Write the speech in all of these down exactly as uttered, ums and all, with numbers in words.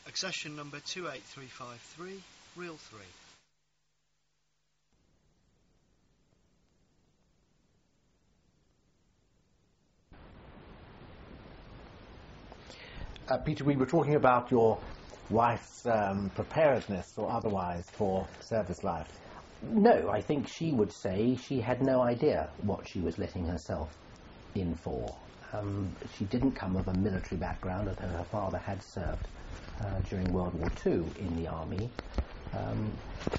Accession number two eight three five three, reel three. Uh, Peter, we were talking about your wife's um, preparedness or otherwise for service life. No, I think she would say she had no idea what she was letting herself in for. Um, she didn't come of a military background, although her father had served uh, during World War Two in the army. Um,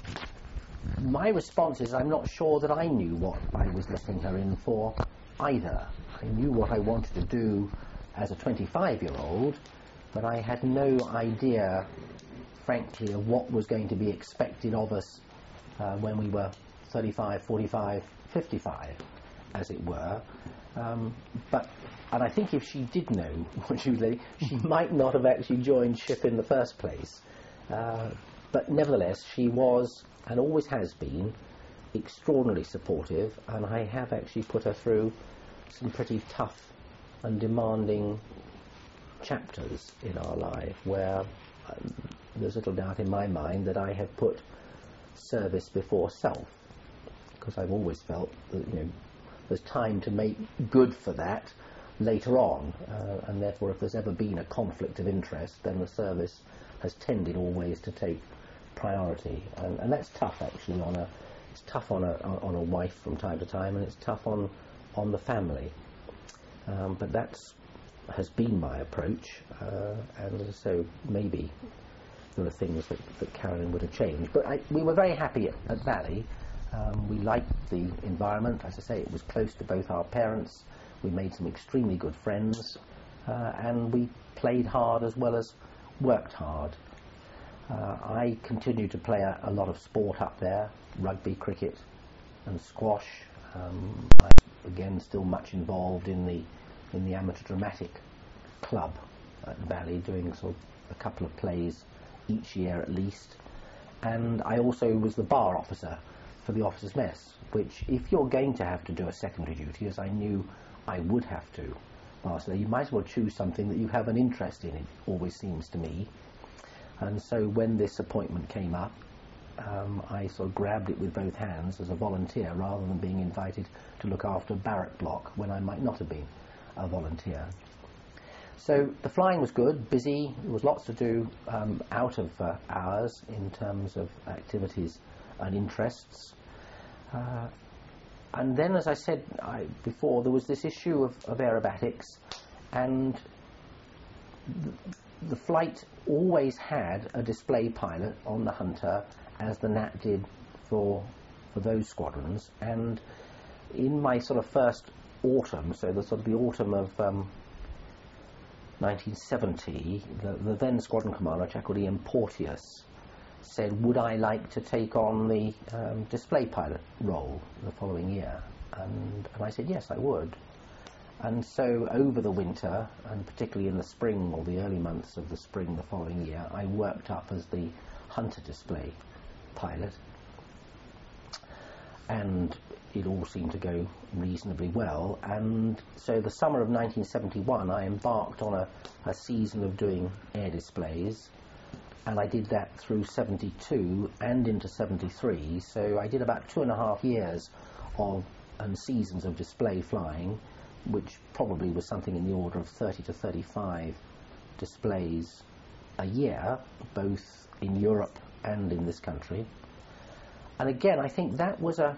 my response is I'm not sure that I knew what I was letting her in for either. I knew what I wanted to do as a twenty-five-year-old, but I had no idea, frankly, of what was going to be expected of us uh, when we were thirty-five, forty-five, fifty-five, as it were. Um, but, and I think if she did know what she was letting, she might not have actually joined ship in the first place. Uh, but nevertheless, she was, and always has been, extraordinarily supportive, and I have actually put her through some pretty tough and demanding chapters in our life where um, there's little doubt in my mind that I have put service before self, because I've always felt that, you know, there's time to make good for that later on, uh, and therefore if there's ever been a conflict of interest, then the service has tended always to take priority, and, and that's tough actually on a it's tough on a on a wife from time to time, and it's tough on on the family. Um, but that's has been my approach, uh, and so maybe there are things that, that Carolyn would have changed. But I, we were very happy at, at Valley. Um, we liked the environment. As I say, it was close to both our parents. We made some extremely good friends, uh, and we played hard as well as worked hard. Uh, I continued to play a, a lot of sport up there, rugby, cricket and squash. Um, I, again, still much involved in the in the amateur dramatic club at Valley, doing sort of a couple of plays each year at least. And I also was the bar officer for the officers' mess, which if you're going to have to do a secondary duty, as I knew I would have to, so you might as well choose something that you have an interest in, it always seems to me. And so when this appointment came up, um, I sort of grabbed it with both hands as a volunteer rather than being invited to look after a barrack block when I might not have been a volunteer. So the flying was good, busy. There was lots to do um, out of uh, hours in terms of activities and interests. Uh, and then, as I said I, before, there was this issue of, of aerobatics, and th the flight always had a display pilot on the Hunter, as the Nat did for for those squadrons. And in my sort of first autumn, so the sort of the autumn of um, nineteen seventy, the, the then squadron commander, a chap called Ian Porteous, said, would I like to take on the um, display pilot role the following year? And, and I said, yes, I would. And so over the winter, and particularly in the spring or the early months of the spring the following year, I worked up as the Hunter display pilot. And it all seemed to go reasonably well. And so the summer of nineteen seventy-one, I embarked on a, a season of doing air displays. And I did that through seventy-two and into seventy-three. So I did about two and a half years of and seasons of display flying, which probably was something in the order of thirty to thirty-five displays a year, both in Europe and in this country. And again, I think that was a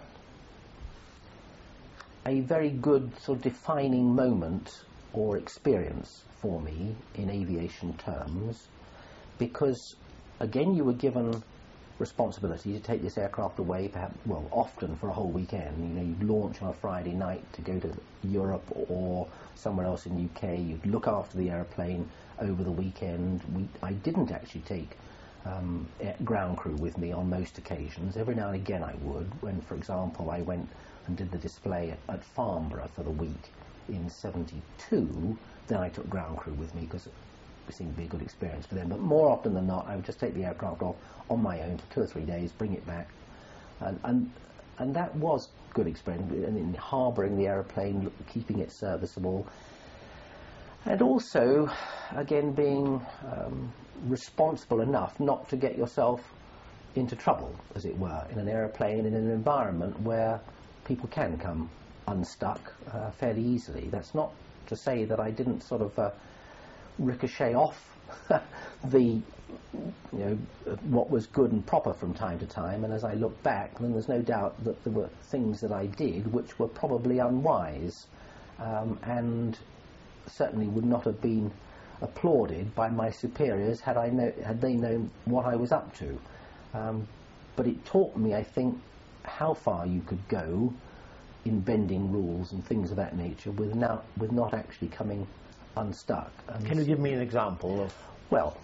a very good sort of defining moment or experience for me in aviation terms, because again you were given responsibility to take this aircraft away, perhaps, well, often for a whole weekend. You know, you'd launch on a Friday night to go to Europe or somewhere else in the U K. You'd look after the airplane over the weekend. We, I didn't actually take um, air, ground crew with me on most occasions. Every now and again I would, when, for example, I went and did the display at, at Farnborough for the week in seventy-two, then I took ground crew with me because it seemed to be a good experience for them. But more often than not, I would just take the aircraft off on my own for two or three days, bring it back, and and, and that was good experience. And in harbouring the aeroplane, keeping it serviceable, And also, again, being um, responsible enough not to get yourself into trouble, as it were, in an aeroplane, in an environment where people can come unstuck uh, fairly easily. That's not to say that I didn't sort of uh, ricochet off the, you know, what was good and proper from time to time, and as I look back, then there's no doubt that there were things that I did which were probably unwise, um, and certainly would not have been applauded by my superiors had I know, had they known what I was up to. Um, but it taught me, I think, how far you could go in bending rules and things of that nature with, now, with not actually coming unstuck. And Can you give me an example of well,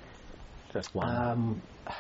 just one? um,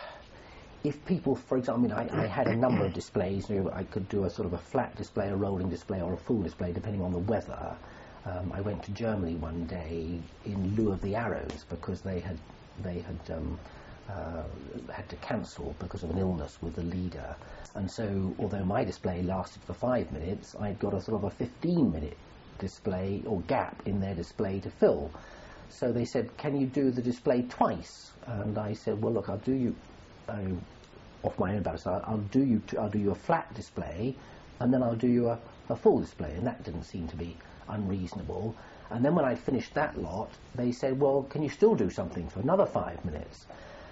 if people, for example, I, I had a number of displays. You know, I could do a sort of a flat display, a rolling display, or a full display, depending on the weather. Um, I went to Germany one day in lieu of the Arrows because they had they had um, uh, had to cancel because of an illness with the leader. And so, although my display lasted for five minutes, I'd got a sort of a fifteen-minute display or gap in their display to fill. So they said, "Can you do the display twice?" And I said, "Well, look, I'll do you uh, off my own bat. So I'll do you t- I'll do you a flat display, and then I'll do you a, a full display." And that didn't seem to be unreasonable. And then when I finished that lot, they said, "Well, can you still do something for another five minutes?"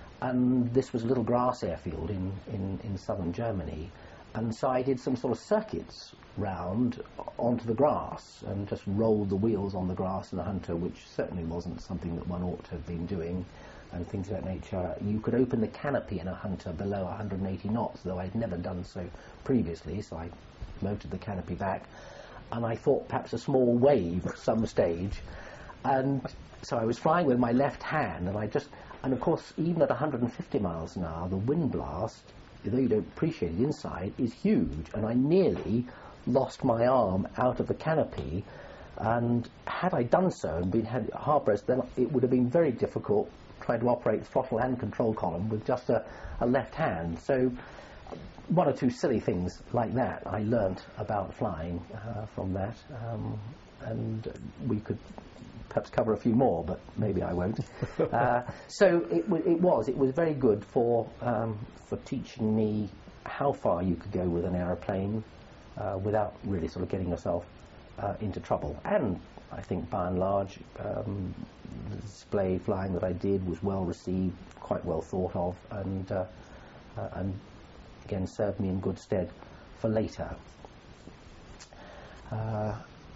And this was a little grass airfield in, in, in southern Germany. And so I did some sort of circuits round onto the grass and just rolled the wheels on the grass in a Hunter, which certainly wasn't something that one ought to have been doing, and things of that nature. You could open the canopy in a Hunter below one hundred eighty knots, though I'd never done so previously, so I motored the canopy back. And I thought perhaps a small wave at some stage. And so I was flying with my left hand, and I just... And of course, even at one hundred fifty miles an hour, the wind blast, though you don't appreciate it inside, is huge. And I nearly lost my arm out of the canopy. And had I done so and been had hard pressed, then it would have been very difficult trying to operate the throttle and control column with just a, a left hand. So one or two silly things like that I learnt about flying uh, from that. Um, and we could perhaps cover a few more, but maybe I won't. uh, so it, w- it was. It was very good for um, for teaching me how far you could go with an aeroplane uh, without really sort of getting yourself uh, into trouble. And I think by and large, um, the display flying that I did was well received, quite well thought of, and uh, uh, and again served me in good stead for later. Uh,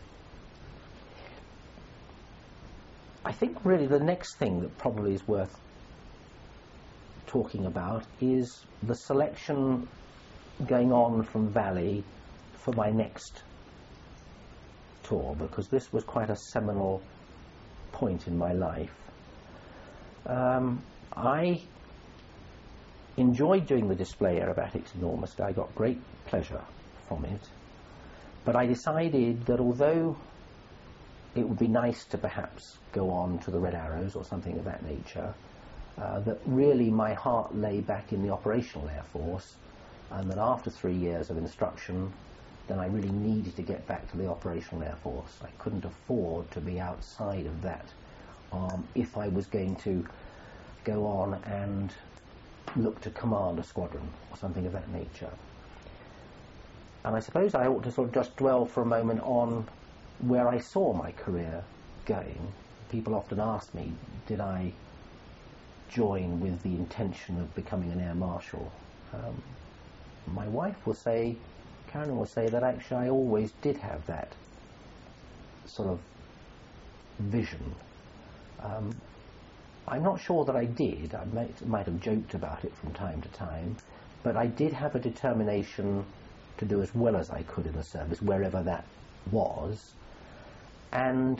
I think really the next thing that probably is worth talking about is the selection going on from Valley for my next tour, because this was quite a seminal point in my life. Um, I enjoyed doing the display aerobatics enormously. I got great pleasure from it, but I decided that although it would be nice to perhaps go on to the Red Arrows or something of that nature, uh, that really my heart lay back in the operational Air Force, and that after three years of instruction, then I really needed to get back to the operational Air Force. I couldn't afford to be outside of that um, if I was going to go on and look to command a squadron or something of that nature. And I suppose I ought to sort of just dwell for a moment on where I saw my career going. People often ask me, did I join with the intention of becoming an air marshal? Um, my wife will say, Karen will say, that actually I always did have that sort of vision. Um, I'm not sure that I did. I might, might have joked about it from time to time, but I did have a determination to do as well as I could in the service, wherever that was. And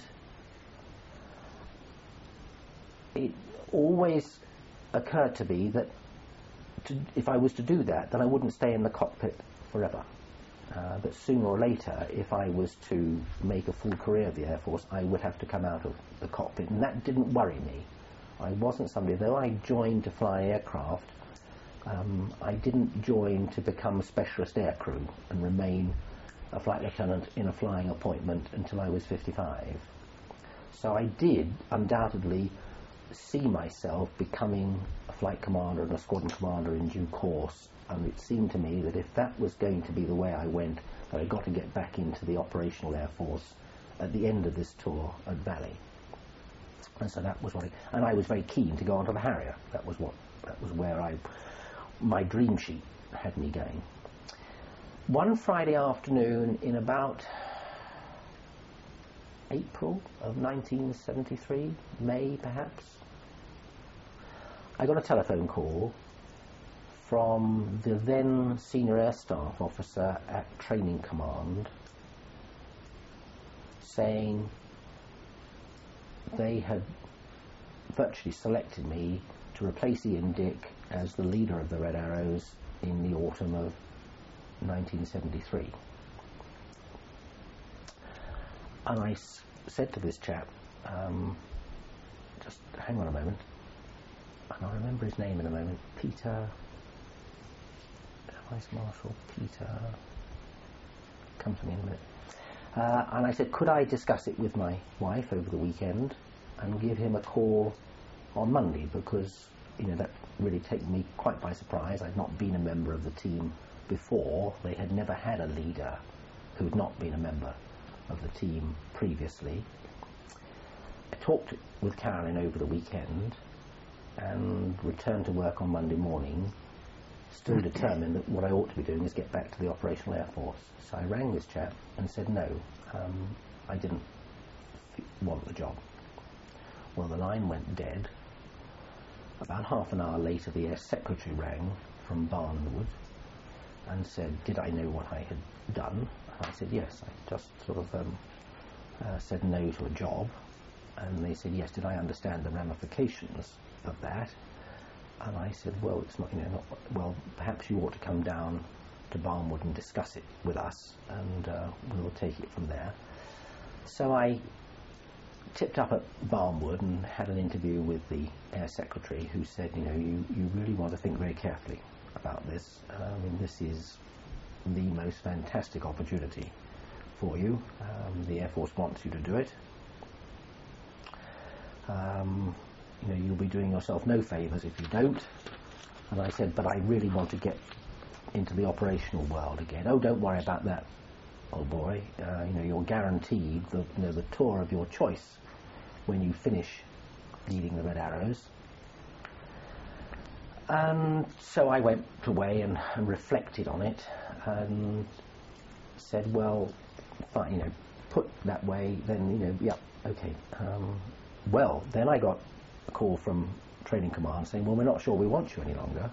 it always occurred to me that to, if I was to do that, then I wouldn't stay in the cockpit forever. Uh, but sooner or later, if I was to make a full career of the Air Force, I would have to come out of the cockpit. And that didn't worry me. I wasn't somebody, though I joined to fly aircraft, um, I didn't join to become specialist aircrew and remain a flight lieutenant in a flying appointment until I was fifty-five. So I did undoubtedly see myself becoming a flight commander and a squadron commander in due course, and it seemed to me that if that was going to be the way I went, that I got to get back into the operational Air Force at the end of this tour at Valley. And so that was what I, and I was very keen to go on to the Harrier. That was what, that was where I, my dream sheet had me going. One Friday afternoon in about April of nineteen seventy-three, May perhaps, I got a telephone call from the then Senior Air Staff Officer at Training Command saying they had virtually selected me to replace Ian Dick as the leader of the Red Arrows in the autumn of nineteen seventy-three. And I s said to this chap, um, just hang on a moment, and I'll remember his name in a moment, Peter, Vice Marshal Peter, come to me in a minute. Uh, and I said, could I discuss it with my wife over the weekend and give him a call on Monday, because, you know, that really taken me quite by surprise. I'd not been a member of the team before. They had never had a leader who had not been a member of the team previously. I talked with Carolyn over the weekend and returned to work on Monday morning, still determined that what I ought to be doing is get back to the Operational Air Force. So I rang this chap and said no, um, I didn't want the job. Well, the line went dead. About half an hour later, the Air Secretary rang from Barnwood and said, did I know what I had done? And I said, yes. I just sort of um, uh, said no to a job. And they said, yes, did I understand the ramifications of that? And I said, well, it's not, you know, not, well, perhaps you ought to come down to Barnwood and discuss it with us, and uh, we'll take it from there. So I tipped up at Barnwood and had an interview with the Air Secretary, who said, you know, you, you really want to think very carefully about this. Uh, I mean, this is the most fantastic opportunity for you. Um, the Air Force wants you to do it. Um, you know, you'll be doing yourself no favours if you don't. And I said, but I really want to get into the operational world again. Oh, don't worry about that, old boy. Uh, you know, you're guaranteed the, you know, the tour of your choice when you finish leading the Red Arrows. And so I went away and, and reflected on it and said, well, fine, you know, put that way, then, you know, yeah, okay. Um, well, then I got a call from Training Command saying, well, we're not sure we want you any longer.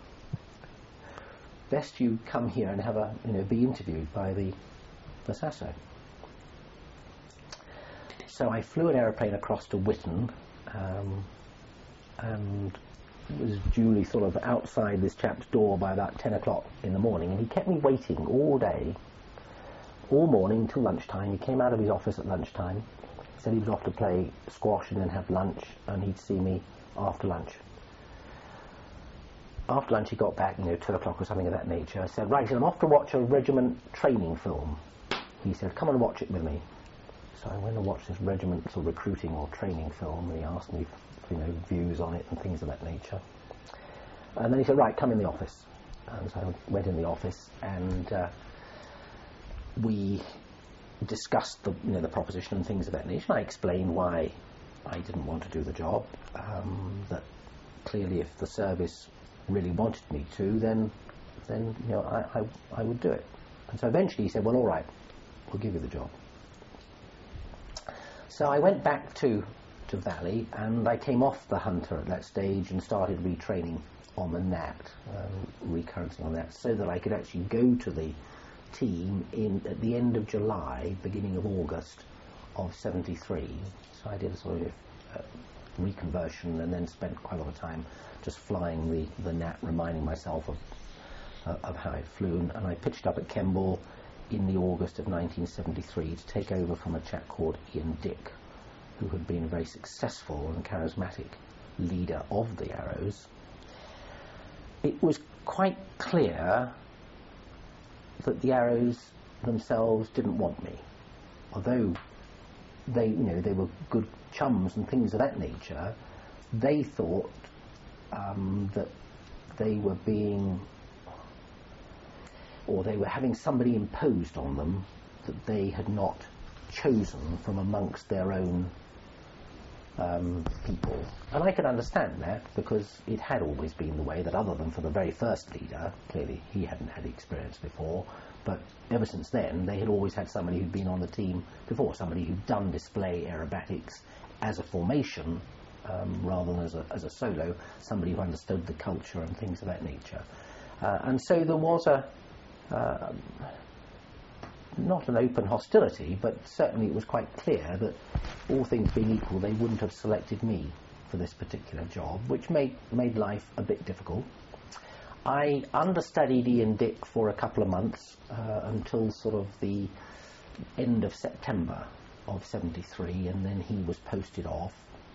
Best you come here and have a, you know, be interviewed by the, the S A S O. So I flew an aeroplane across to Witten, um, and was duly sort of outside this chap's door by about ten o'clock in the morning, and he kept me waiting all day, all morning till lunchtime. He came out of his office at lunchtime, said he was off to play squash and then have lunch, and he'd see me after lunch. After lunch he got back, you know, two o'clock or something of that nature. I said, right, I'm off to watch a regiment training film. He said, come and watch it with me. So I went and watched this regimental recruiting or training film, and he asked me for, you know, views on it and things of that nature. And then he said, right, come in the office. And so I went in the office, and uh, we discussed the, you know, the proposition and things of that nature. And I explained why I didn't want to do the job, um, that clearly if the service really wanted me to, then, then you know, I, I, I would do it. And so eventually he said, well, all right, we'll give you the job. So I went back to, to Valley, and I came off the Hunter at that stage and started retraining on the N A T, um, recurrency on that, so that I could actually go to the team in at the end of July, beginning of August of seventy-three. So I did a sort of uh, reconversion, and then spent quite a lot of time just flying the, the N A T, reminding myself of, uh, of how I'd flown. And I pitched up at Kemble in the August of nineteen seventy-three to take over from a chap called Ian Dick, who had been a very successful and charismatic leader of the Arrows. It was quite clear that the Arrows themselves didn't want me, although they, you know, they were good chums and things of that nature, they thought um, that they were being, or they were having somebody imposed on them that they had not chosen from amongst their own um, people. And I could understand that, because it had always been the way that, other than for the very first leader, clearly he hadn't had experience before, but ever since then they had always had somebody who'd been on the team before, somebody who'd done display aerobatics as a formation um, rather than as a, as a solo, somebody who understood the culture and things of that nature. Uh, and so there was a uh, not an open hostility, but certainly it was quite clear that, all things being equal, they wouldn't have selected me for this particular job, which made made life a bit difficult. I understudied Ian Dick for a couple of months uh, until sort of the end of September of seventy-three, and then he was posted off,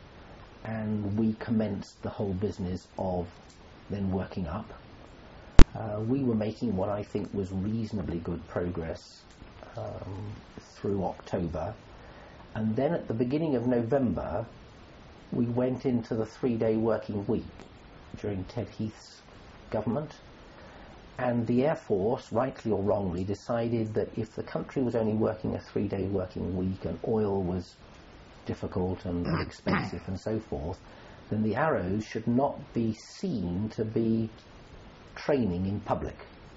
and we commenced the whole business of then working up. Uh, we were making what I think was reasonably good progress um, through October, and then at the beginning of November we went into the three-day working week during Ted Heath's government, and the Air Force, rightly or wrongly, decided that if the country was only working a three-day working week and oil was difficult and expensive and so forth, then the Arrows should not be seen to be training in public.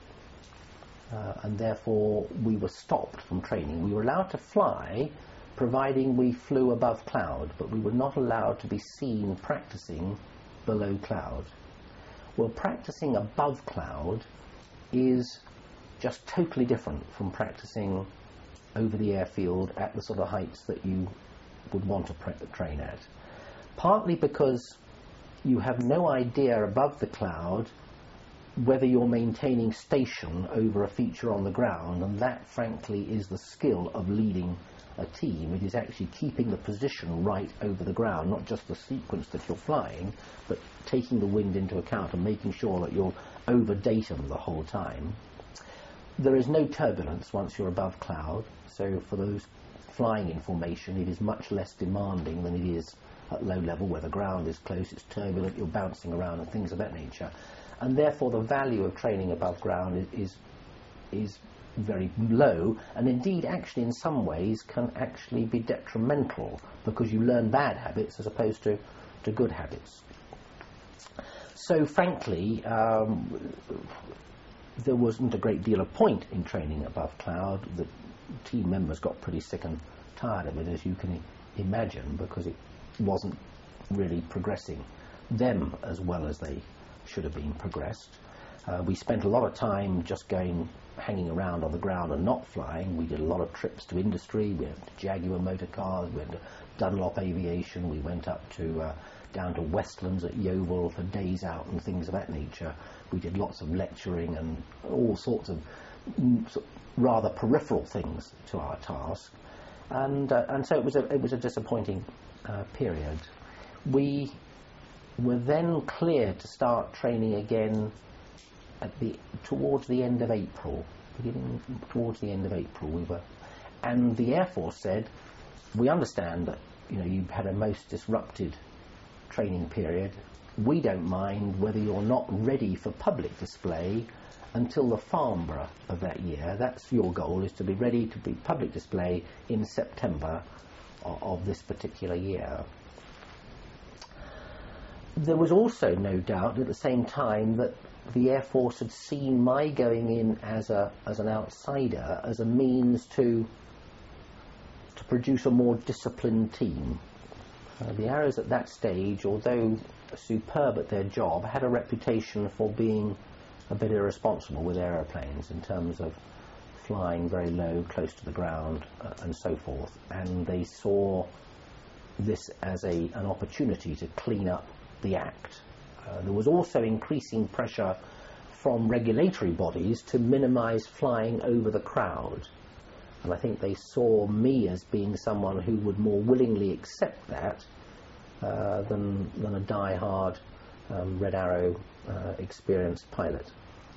Uh, and therefore we were stopped from training. We were allowed to fly providing we flew above cloud, but we were not allowed to be seen practicing below cloud. Well, practicing above cloud is just totally different from practicing over the airfield at the sort of heights that you would want to pre- train at. Partly because you have no idea above the cloud whether you're maintaining station over a feature on the ground, and that frankly is the skill of leading a team. It is actually keeping the position right over the ground, not just the sequence that you're flying, but taking the wind into account and making sure that you're over datum the whole time. There is no turbulence once you're above cloud, so for those flying in formation it is much less demanding than it is at low level where the ground is close, it's turbulent, you're bouncing around and things of that nature. And therefore the value of training above ground is, is, is very low, and indeed actually in some ways can actually be detrimental, because you learn bad habits as opposed to, to good habits. So frankly, um, there wasn't a great deal of point in training above cloud. The team members got pretty sick and tired of it, as you can I- imagine, because it wasn't really progressing them as well as they should have been progressed. Uh, we spent a lot of time just going, hanging around on the ground and not flying. We did a lot of trips to industry. We went to Jaguar Motor Cars, we went to Dunlop Aviation, we went up to uh, down to Westlands at Yeovil for days out and things of that nature. We did lots of lecturing and all sorts of mm, sort of rather peripheral things to our task, and uh, and so it was a it was a disappointing uh, period. We were then cleared to start training again at the towards the end of April, beginning towards the end of April we were, and the Air Force said, we understand that you know you've had a most disrupted training period. We don't mind whether you're not ready for public display until the Farnborough of that year. That's your goal, is to be ready to be public display in September of, of this particular year. There was also no doubt at the same time that the Air Force had seen my going in as a as an outsider as a means to to produce a more disciplined team. Uh, the Arrows at that stage, although superb at their job, had a reputation for being a bit irresponsible with aeroplanes in terms of flying very low, close to the ground, uh, and so forth. And they saw this as a an opportunity to clean up the act. Uh, there was also increasing pressure from regulatory bodies to minimise flying over the crowd. And I think they saw me as being someone who would more willingly accept that uh, than, than a die-hard um, Red Arrow uh, experienced pilot.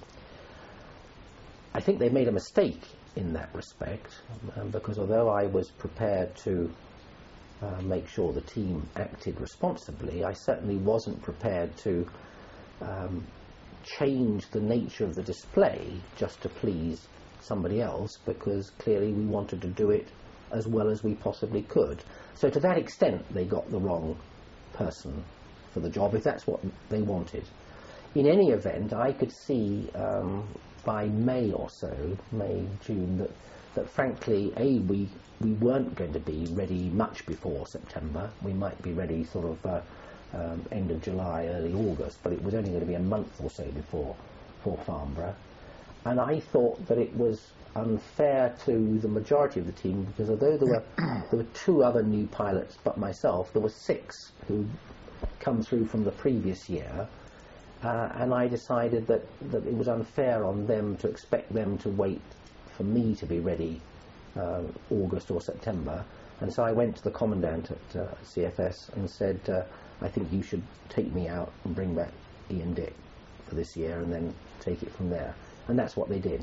I think they made a mistake in that respect, um, because although I was prepared to uh, make sure the team acted responsibly, I certainly wasn't prepared to um, change the nature of the display just to please somebody else, because clearly we wanted to do it as well as we possibly could. So to that extent they got the wrong person for the job, if that's what they wanted. In any event, I could see um, by May or so, May, June, that, that frankly, A, we, we weren't going to be ready much before September. We might be ready sort of uh, um, end of July, early August, but it was only going to be a month or so before for Farnborough. And I thought that it was unfair to the majority of the team, because although there were there were two other new pilots but myself, there were six who come through from the previous year, uh, and I decided that, that it was unfair on them to expect them to wait for me to be ready uh, August or September. And so I went to the commandant at uh, C F S and said, uh, I think you should take me out and bring back Ian Dick for this year and then take it from there. And that's what they did.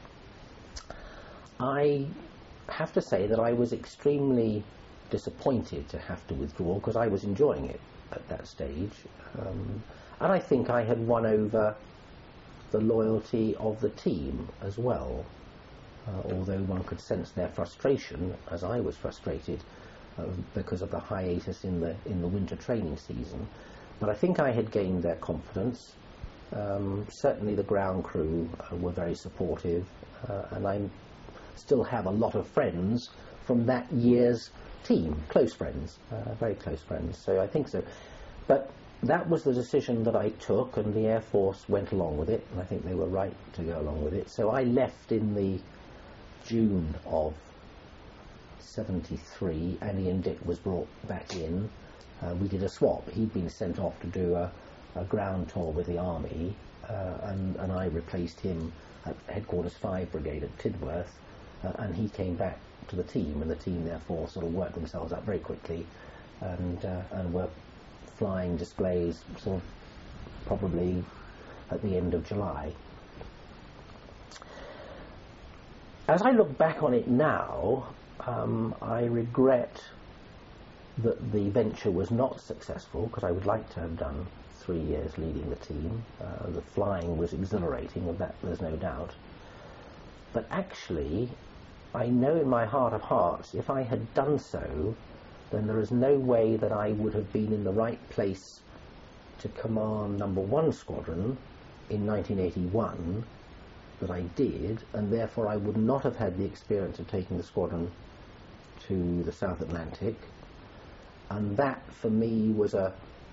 I have to say that I was extremely disappointed to have to withdraw, because I was enjoying it at that stage. Um, and I think I had won over the loyalty of the team as well, uh, although one could sense their frustration, as I was frustrated, uh, because of the hiatus in the, in the winter training season. But I think I had gained their confidence. Um, certainly the ground crew uh, were very supportive, uh, and I still have a lot of friends from that year's team, close friends, uh, very close friends, so I think so. But that was the decision that I took, and the Air Force went along with it, and I think they were right to go along with it. So I left in the June of seventy-three, and Ian Dick was brought back in. Uh, we did a swap. He'd been sent off to do a a ground tour with the Army, uh, and, and I replaced him at Headquarters five Brigade at Tidworth, uh, and he came back to the team, and the team therefore sort of worked themselves up very quickly, and, uh, and were flying displays sort of probably at the end of July. As I look back on it now, um, I regret that the venture was not successful, because I would like to have done three years leading the team. Uh, the flying was exhilarating, of that there's no doubt. But actually, I know in my heart of hearts, if I had done so, then there is no way that I would have been in the right place to command number one squadron in nineteen eighty-one that I did, and therefore I would not have had the experience of taking the squadron to the South Atlantic. And that, for me, was a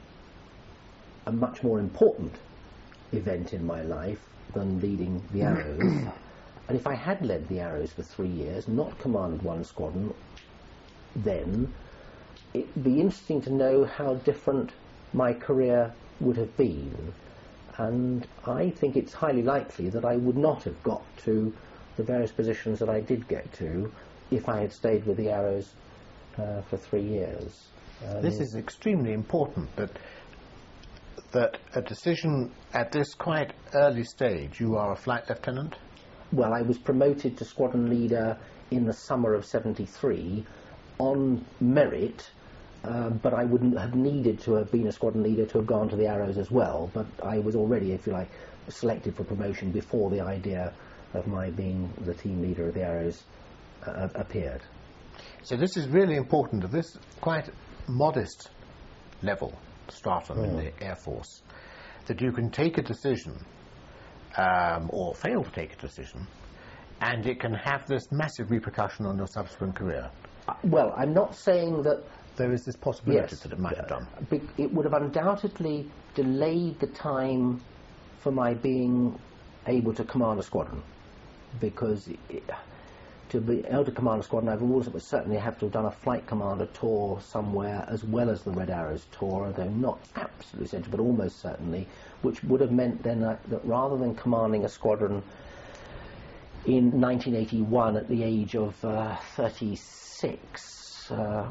a much more important event in my life than leading the Arrows. And if I had led the Arrows for three years, not commanded one squadron, then it'd be interesting to know how different my career would have been. And I think it's highly likely that I would not have got to the various positions that I did get to if I had stayed with the Arrows uh, for three years. Um, this is extremely important, that that a decision at this quite early stage. You are a flight lieutenant? Well, I was promoted to squadron leader in the summer of seventy-three on merit, uh, but I wouldn't have needed to have been a squadron leader to have gone to the Arrows as well. But I was already, if you like, selected for promotion before the idea of my being the team leader of the Arrows uh, appeared. So this is really important at this quite modest level, stratum mm. in the Air Force, that you can take a decision um, or fail to take a decision, and it can have this massive repercussion on your subsequent career. Uh, well, I'm not saying that there is this possibility yes, that it might have done. Uh, it would have undoubtedly delayed the time for my being able to command a squadron, because it, to be able to command a squadron, I've always certainly have to have done a flight commander tour somewhere as well as the Red Arrows tour, though not absolutely essential, but almost certainly, which would have meant then uh, that rather than commanding a squadron in nineteen eighty-one at the age of uh, thirty-six, uh,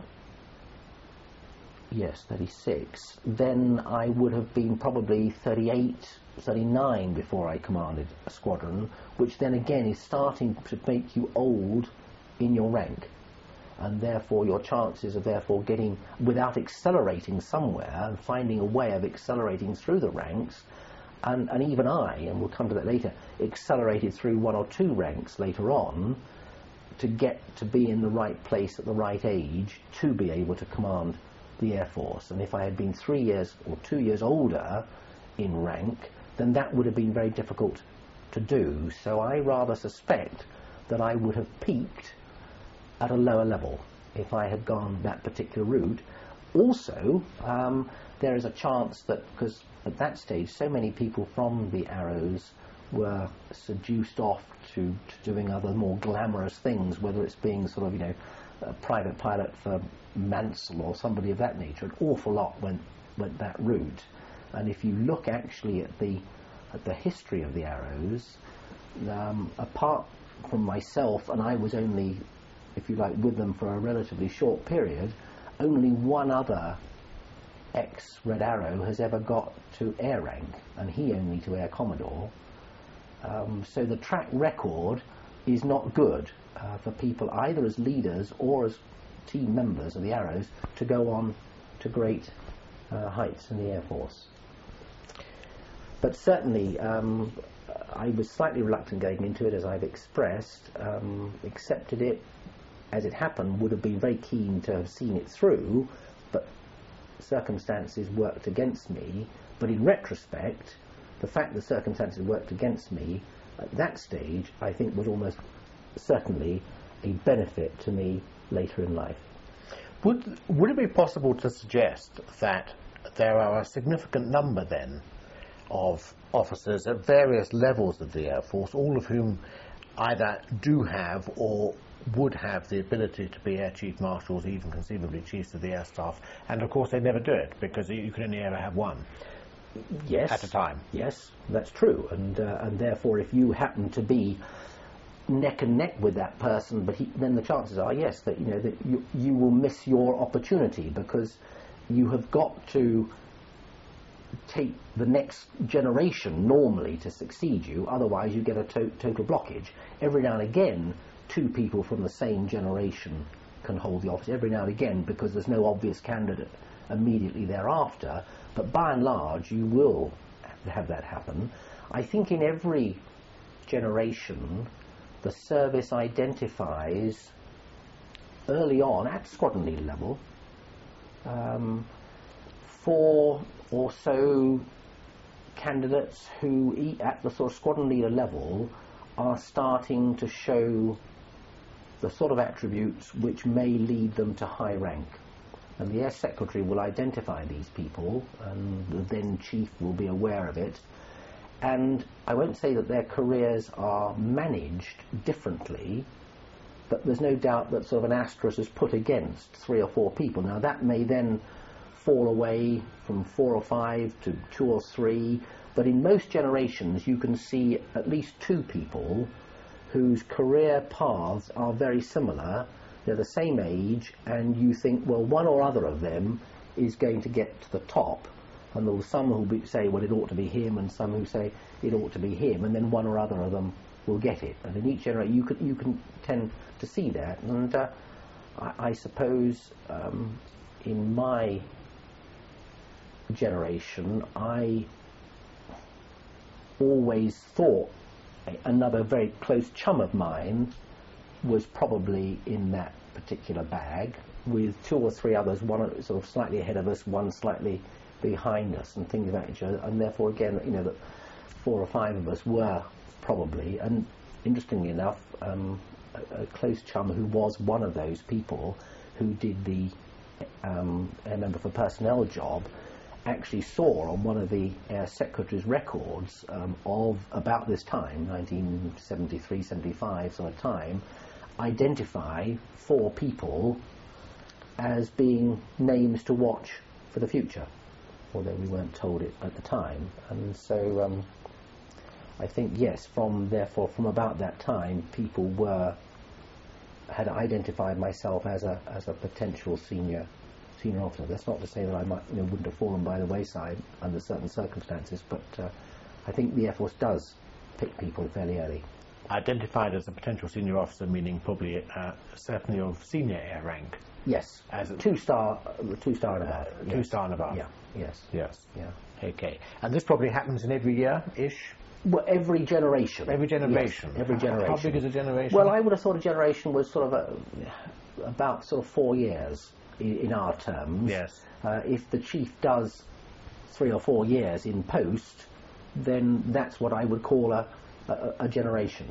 yes, thirty-six, then I would have been probably thirty-eight, thirty-nine before I commanded a squadron, which then again is starting to make you old in your rank. and therefore your chances of therefore getting, without accelerating somewhere and finding a way of accelerating through the ranks, and, and even I, and we'll come to that later, accelerated through one or two ranks later on to get to be in the right place at the right age to be able to command the Air Force. And if I had been three years or two years older in rank, then that would have been very difficult to do. So I rather suspect that I would have peaked at a lower level if I had gone that particular route. Also, um, there is a chance that, because at that stage so many people from the Arrows were seduced off to, to doing other more glamorous things, whether it's being sort of, you know, a private pilot for Mansell or somebody of that nature. An awful lot went went that route. And if you look actually at the at the history of the Arrows, um, apart from myself, and I was only, if you like, with them for a relatively short period, only one other ex-Red Arrow has ever got to air rank, and he only to Air Commodore. Um, so the track record is not good uh, for people either as leaders or as team members of the Arrows to go on to great uh, heights in the Air Force. But certainly um, I was slightly reluctant going into it, as I've expressed, um, accepted it as it happened, would have been very keen to have seen it through, but circumstances worked against me. But in retrospect, the fact that circumstances worked against me at that stage, I think, was almost certainly a benefit to me later in life. Would, would it be possible to suggest that there are a significant number then of officers at various levels of the Air Force, all of whom either do have or would have the ability to be Air Chief Marshals, even conceivably Chiefs of the Air Staff, and of course they never do it because you can only ever have one? Yes, at a time. Yes, that's true, and uh, and therefore, if you happen to be neck and neck with that person, but he, then the chances are, yes, that you know that you you will miss your opportunity because you have got to take the next generation normally to succeed you. Otherwise, you get a to- total blockage. Every now and again, two people from the same generation can hold the office. Every now and again, because there's no obvious candidate immediately thereafter. But by and large, you will have that happen. I think in every generation, the service identifies early on at squadron leader level um, four or so candidates who, e- at the sort of squadron leader level, are starting to show the sort of attributes which may lead them to high rank. And the Air Secretary will identify these people, and the then Chief will be aware of it. And I won't say that their careers are managed differently, but there's no doubt that sort of an asterisk is put against three or four people. Now that may then fall away from four or five to two or three, but in most generations you can see at least two people whose career paths are very similar. They're the same age, and you think, well, one or other of them is going to get to the top. And there are some who be, say, well, it ought to be him, and some who say it ought to be him, and then one or other of them will get it. And in each generation, you can you can tend to see that. And uh, I, I suppose um, in my generation, I always thought another very close chum of mine was probably in that particular bag, with two or three others, one sort of slightly ahead of us, one slightly behind us, and things of that nature. And therefore, again, you know, that four or five of us were probably, and interestingly enough, um, a, a close chum who was one of those people who did the um, Air Member for Personnel job actually saw on one of the Air Secretary's records um, of about this time, nineteen seventy-three seventy-five sort of time, identify four people as being names to watch for the future, although we weren't told it at the time. And so um, I think, yes, from therefore from about that time, people were had identified myself as a as a potential senior senior officer. That's not to say that I might, you know, wouldn't have fallen by the wayside under certain circumstances, but uh, I think the Air Force does pick people fairly early. identified as a potential senior officer, meaning probably uh, certainly of senior air rank. Yes, As a- two star, uh, two star and above. Two yes. star and above. Yeah, yes, Yes. yeah. Okay. And this probably happens in every year-ish? Well, every generation. Every generation? Yes, every How- generation. How big is a generation? Well, I would have thought a generation was sort of a, about sort of four years in, in our terms. Yes. Uh, if the chief does three or four years in post, then that's what I would call a, a, a generation.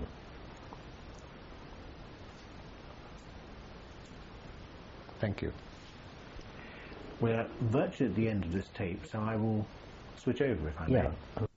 Thank you. We're virtually at the end of this tape, so I will switch over if I may. Yeah.